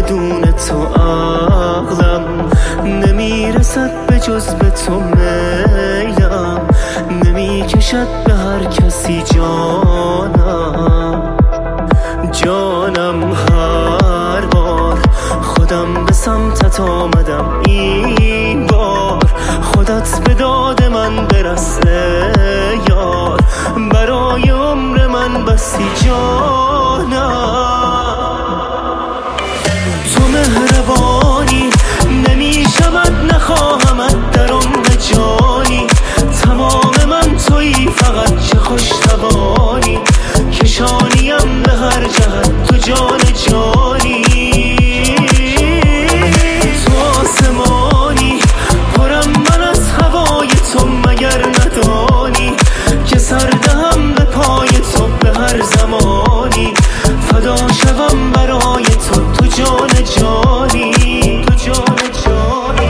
بدون تو عقلم نمیرسد به جز به تو میلم نمیکشد به هر کسی جانم هر بار خودم به سمتت آمدم این بار خودت به داد من برس یار برای عمر من بسی جانم تو مهربانی نمیشود نخواهمت در عمر جانی تمام من تویی فقط چه خوش توانی کشانیم به هر جهت تو جان جانی تو آسمانی پرم من از هوای تو مگر ندانی که سر دهم به پای تو به هر زمانی فدا شوم برای تو تو جان جانی تو جان جانی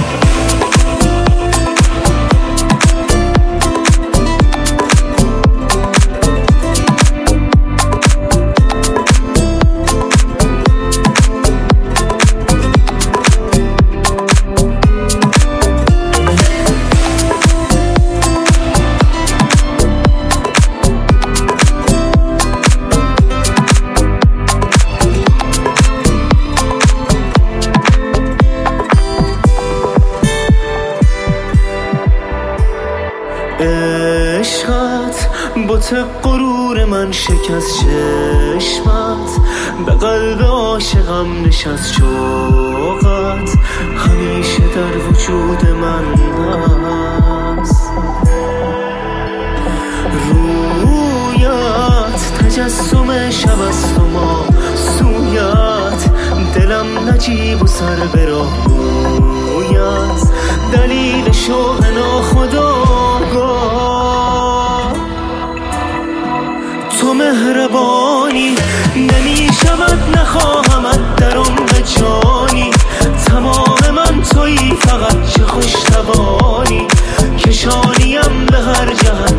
عشقت بت غرور من شکست چشمت به قلب عاشقم نشست شوقت همیشه در وجود من هست رویت تجسم شب است و ما سویت دلم نجیب و سر به راه رویت دلیل شوق ناخودآگاه تو مهربانی نمیشود نخواهمت در عمر جانی تمام من تویی فقط چه خوش توانی کشانیم به هر جهت